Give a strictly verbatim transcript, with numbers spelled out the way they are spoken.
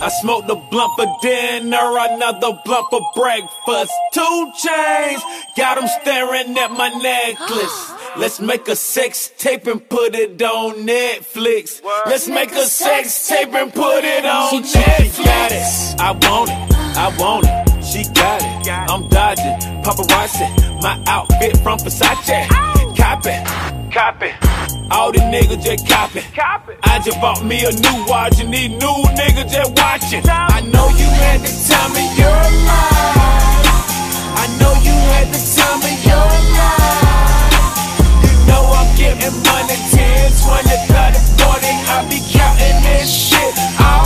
I smoked a blunt for dinner, another blunt for breakfast. Two chains, got them staring at my necklace. Let's make a sex tape and put it on Netflix. Let's make a sex tape and put it on Netflix. She got it, I want it, I want it. She got it, I'm dodging, paparazzi. My outfit from Versace. Cop it, cop it. All the niggas just cop it. I just bought me a new watch and these new niggas just watching. I know you had the time of your life. I know you had the time of your life. You know I'm getting money, ten, twenty, thirty, forty. I be counting this shit.